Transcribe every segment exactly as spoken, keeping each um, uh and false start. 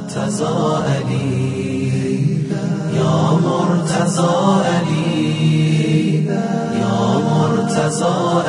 مرتضی علی، یا مرتضی علی، یا مرتضی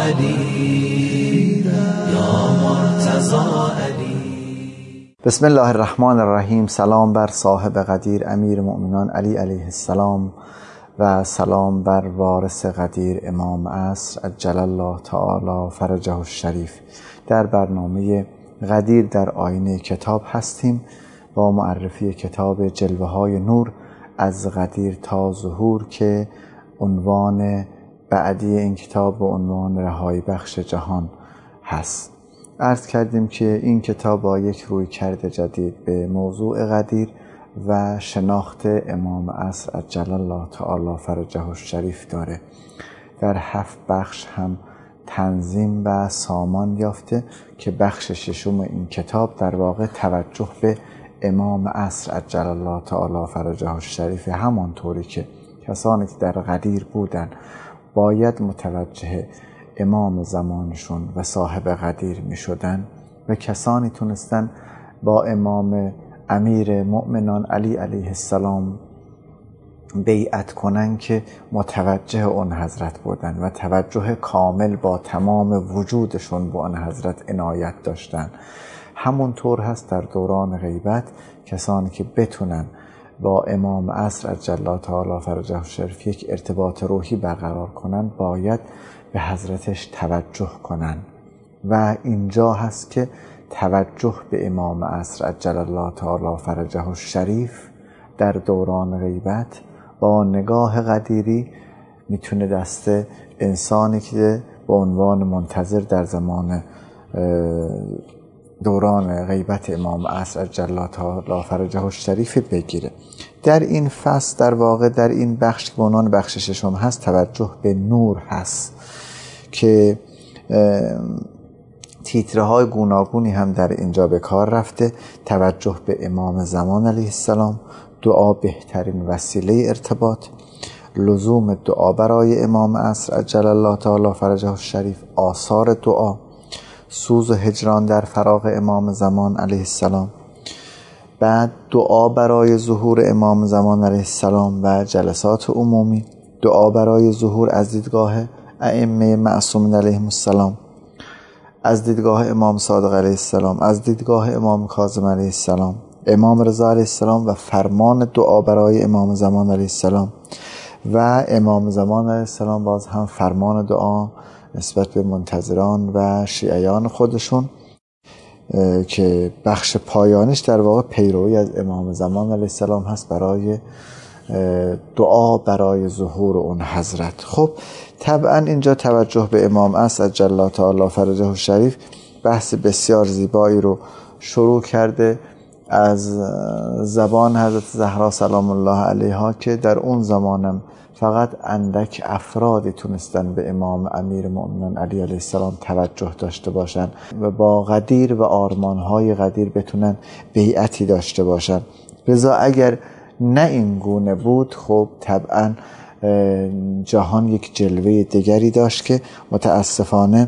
علی، یا مرتضی علی. بسم الله الرحمن الرحیم. سلام بر صاحب قدیر امیر مؤمنان علی علیه السلام و سلام بر وارث قدیر امام عصر عجل الله تعالی فرجه الشریف. در برنامه قدیر در آینه کتاب هستیم با معرفی کتاب جلوه های نور از قدیر تا ظهور که عنوان بعدی این کتاب به عنوان رهایی بخش جهان هست. عرض کردیم که این کتاب با یک رویکرد جدید به موضوع قدیر و شناخت امام عصر عجل الله تعالی فرجه الشریف داره. در هفت بخش هم تنظیم و سامان یافته که بخش ششم این کتاب در واقع توجه به امام عصر عجل الله تعالی فرجه الشریف، همانطوری که کسانی که در قدیر بودن باید متوجه امام زمانشون و صاحب قدیر می شدن و کسانی تونستن با امام امیر مؤمنان علی علیه السلام بیعت کنن که متوجه اون حضرت بودن و توجه کامل با تمام وجودشون به اون حضرت عنایت داشتن. همونطور هست در دوران غیبت کسانی که بتونن با امام عصر عجل الله تعالی فرجه الشریف یک ارتباط روحی برقرار کنن باید به حضرتش توجه کنن و اینجا هست که توجه به امام عصر عجل الله تعالی فرجه الشریف در دوران غیبت با نگاه قدیری میتونه دست انسانی که به عنوان منتظر در زمان دوران غیبت امام عصر عجل الله تعالی فرجه الشریف بگیره. در این فصل در واقع در این بخش که به عنوان بخش ششم هست توجه به نور هست که تیترهای گوناگونی هم در اینجا به کار رفته. توجه به امام زمان علیه السلام، دعا بهترین وسیله ارتباط، لزوم دعا برای امام عصر عجل الله تعالی فرجه الشریف، آثار دعا، سوز و هجران در فراق امام زمان علیه السلام، بعد دعا برای ظهور امام زمان علیه السلام و جلسات عمومی، دعا برای ظهور از دیدگاه ائمه معصومین علیهم السلام، از دیدگاه امام صادق علیه السلام، از دیدگاه امام کاظم علیه السلام، امام رضا علیه السلام و فرمان دعا برای امام زمان علیه السلام و امام زمان علیه السلام باز هم فرمان دعا نسبت به منتظران و شیعیان خودشون که بخش پایانش در واقع پیروی از امام زمان علیه السلام هست برای دعا برای ظهور اون حضرت. خب طبعا اینجا توجه به امام عصر عجل الله تعالی فرجه الشریف بحث بسیار زیبایی رو شروع کرده از زبان حضرت زهرا سلام الله علیها که در اون زمانم فقط اندک افرادی تونستن به امام امیر مؤمنان علی علیه السلام توجه داشته باشن و با قدیر و آرمانهای قدیر بتونن بیعتی داشته باشن. لذا اگر نه این گونه بود خب طبعا جهان یک جلوه دیگری داشت که متاسفانه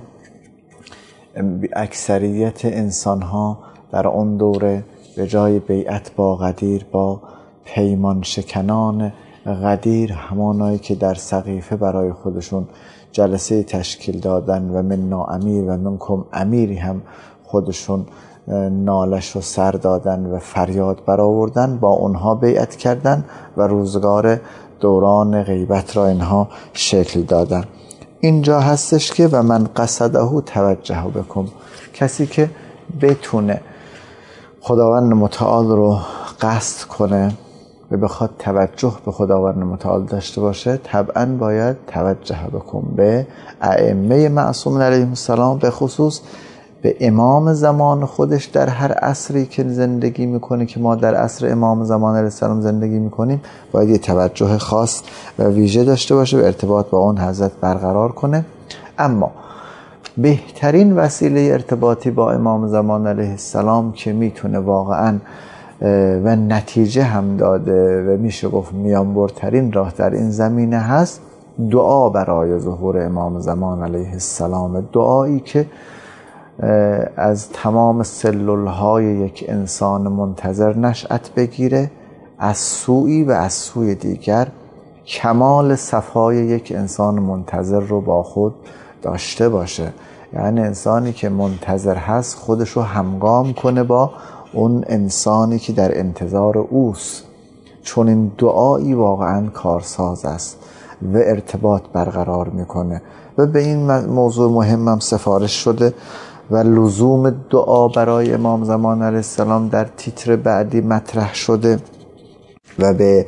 اکثریت انسانها در اون دوره به جای بیعت با قدیر با پیمان شکنان قدیر، همانایی که در سقیفه برای خودشون جلسه تشکیل دادن و منا امیر و منکم امیری هم خودشون نالش و سر دادن و فریاد برآوردن، با اونها بیعت کردن و روزگار دوران غیبت را اینها شکل دادن. اینجا هستش که و من قصده توجه بکن، کسی که بتونه خداوند متعال رو قصد کنه و بخواد توجه به خداوند متعال داشته باشه طبعا باید توجه بکن به ائمه معصومین علیهم السلام، به خصوص به امام زمان خودش در هر عصری که زندگی میکنه که ما در عصر امام زمان علیه السلام زندگی میکنیم باید یه توجه خاص و ویژه داشته باشه و ارتباط با اون حضرت برقرار کنه. اما بهترین وسیله ارتباطی با امام زمان علیه السلام که میتونه واقعا و نتیجه هم داده و میشه گفت میانبرترین راه در این زمینه هست دعا برای ظهور امام زمان علیه السلام، دعایی که از تمام سلولهای یک انسان منتظر نشأت بگیره، از سوی و از سوی دیگر کمال صفای یک انسان منتظر رو با خود داشته باشه. یعنی انسانی که منتظر هست خودش رو همگام کنه با اون انسانی که در انتظار اوست، چون این دعایی واقعا کارساز است و ارتباط برقرار میکنه. و به این موضوع مهمم سفارش شده و لزوم دعا برای امام زمان علیه السلام در تیتر بعدی مطرح شده و به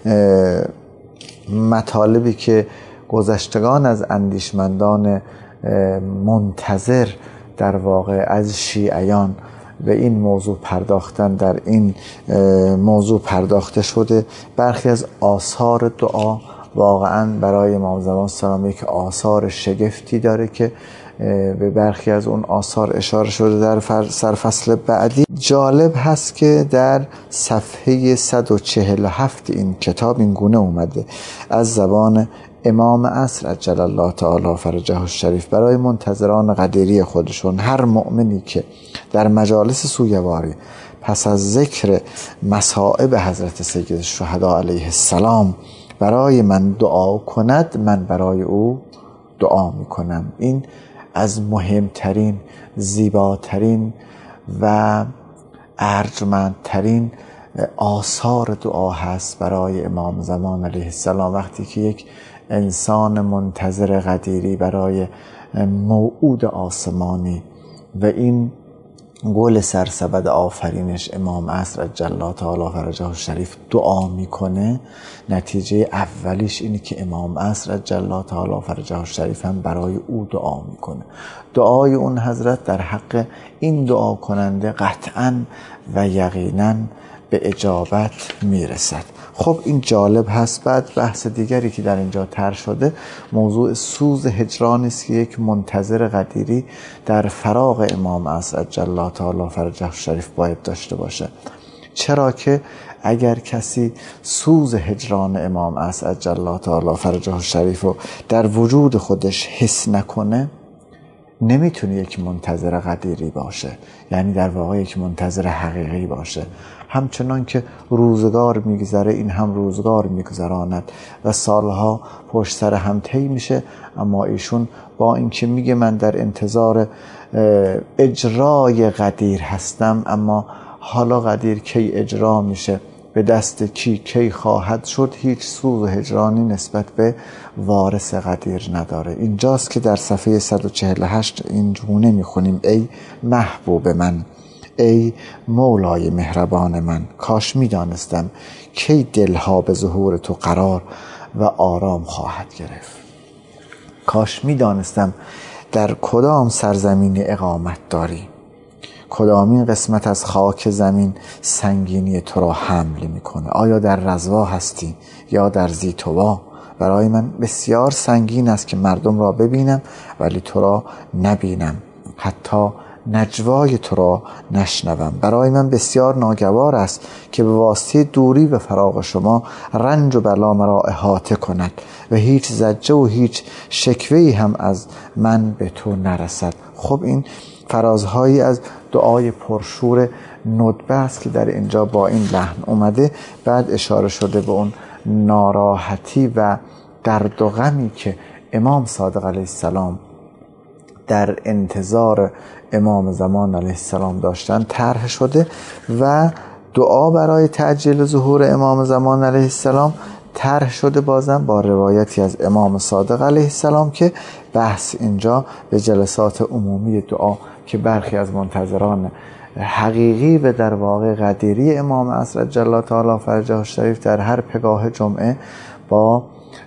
مطالبی که گذشتگان از اندیشمندان منتظر در واقع از شیعیان به این موضوع پرداختن در این موضوع پرداخته شده. برخی از آثار دعا واقعا برای امام زمان السلام یک آثار شگفتی داره که به برخی از اون آثار اشاره شده در سرفصل بعدی. جالب هست که در صفحه صد و چهل و هفت این کتاب این گونه اومده از زبان امام عصر عجل الله تعالی فرجه الشریف برای منتظران قدیری خودشون: هر مؤمنی که در مجالس سوگواری پس از ذکر مصائب حضرت سید الشهدا علیه السلام برای من دعا کند، من برای او دعا میکنم. این از مهمترین، زیباترین و ارجمندترین آثار دعا هست برای امام زمان علیه السلام. وقتی که یک انسان منتظر قدیری برای موعود آسمانی و این گل سرسبد آفرینش امام عصر عجل الله تعالی فرجه الشریف دعا میکنه، نتیجه اولیش اینه که امام عصر عجل الله تعالی فرجه الشریف هم برای او دعا میکنه. دعای اون حضرت در حق این دعا کننده قطعاً و یقیناً به اجابت میرسد. خب این جالب هست. بعد بحث دیگری که در اینجا طرح شده موضوع سوز هجرانی است که یک منتظر قدیری در فراق امام عصر عجل الله تعالی فرجه الشریف باید داشته باشه. چرا که اگر کسی سوز هجران امام عصر عجل الله تعالی فرجه الشریف رو در وجود خودش حس نکنه، نمیتونه یک منتظر قدیری باشه، یعنی در واقع یک منتظر حقیقی باشه. همچنان که روزگار میگذره این هم روزگار میگذراند و سالها پشت سر هم طی میشه، اما ایشون با اینکه میگه من در انتظار اجرای قدیر هستم، اما حالا قدیر کی اجرا میشه، به دست کی کی خواهد شد، هیچ سوز و هجرانی نسبت به وارث قدیر نداره. اینجاست که در صفحه صد و چهل و هشت این جمله میخونیم: ای محبوب من، ای مولای مهربان من، کاش میدانستم کی دلها به ظهور تو قرار و آرام خواهد گرفت. کاش میدانستم در کدام سرزمین اقامت داری، کدامین قسمت از خاک زمین سنگینی تو را حمل میکنه. آیا در رضوا هستی یا در زیتوا؟ برای من بسیار سنگین است که مردم را ببینم ولی تو را نبینم، حتی نجوای تو را نشنوم. برای من بسیار ناگوار است که به واسطه دوری و فراق شما رنج و بلا مرا احاطه کند و هیچ زجه و هیچ شکوهی هم از من به تو نرسد. خب این فرازهایی از دعای پرشور ندبه است که در اینجا با این لحن اومده. بعد اشاره شده به اون ناراحتی و درد و غمی که امام صادق علیه السلام در انتظار امام زمان علیه السلام داشتن طرح شده و دعا برای تعجیل ظهور امام زمان علیه السلام طرح شده، بازم با روایتی از امام صادق علیه السلام که بحث اینجا به جلسات عمومی دعا که برخی از منتظران حقیقی و در واقع قدیری امام عصر عجل الله تعالی فرجه الشریف در هر پگاه جمعه با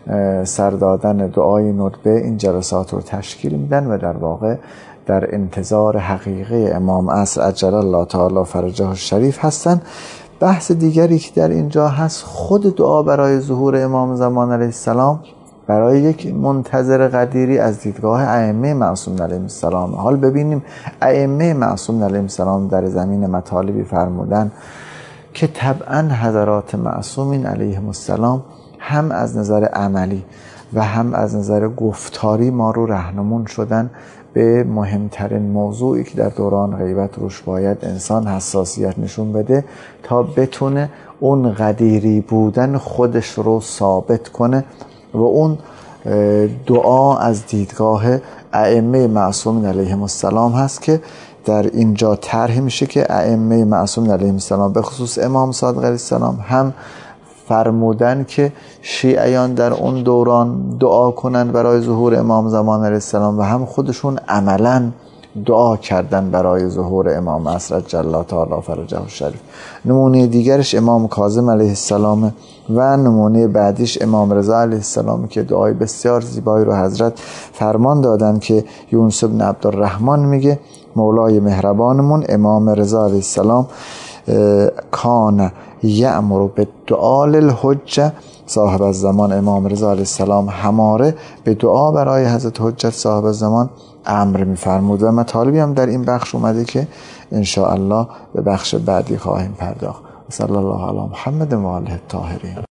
سردادن دعای ندبه این جلسات رو تشکیل میدن و در واقع در انتظار حقیقی امام عصر عجل الله تعالی فرجه الشریف هستن. بحث دیگری که در اینجا هست خود دعا برای ظهور امام زمان علیه السلام برای یک منتظر قدیری از دیدگاه ائمه معصومین علیهم السلام. حال ببینیم ائمه معصومین علیهم السلام در زمین مطالبی فرمودن که طبعا حضرات معصومین علیهم السلام هم از نظر عملی و هم از نظر گفتاری ما رو رهنمون شدن به مهمترین موضوعی که در دوران غیبت روش باید انسان حساسیت نشون بده تا بتونه اون قدیری بودن خودش رو ثابت کنه و اون دعا از دیدگاه ائمه معصومین علیهم السلام هست که در اینجا طرح میشه که ائمه معصومین علیهم السلام به خصوص امام صادق علیه السلام هم فرمودن که شیعیان در اون دوران دعا کنن برای ظهور امام زمان علیه السلام و هم خودشون عملاً دعا کردن برای ظهور امام عصر عجل الله تعالی فرجه الشریف. نمونه دیگرش امام کاظم علیه السلام و نمونه بعدیش امام رضا علیه السلام که دعای بسیار زیبایی رو حضرت فرمان دادن که یونس بن عبدالرحمن میگه مولای مهربانمون امام رضا علیه السلام کان یأمر بالدعاء للحجه، صاحب الزمان امام رضا علیه السلام هماره به دعا برای حضرت حجت صاحب الزمان امر می‌فرمود و مطالبی هم در این بخش اومده که ان شاء الله به بخش بعدی خواهیم پرداخت. صلی الله علی محمد و آله الطاهرین.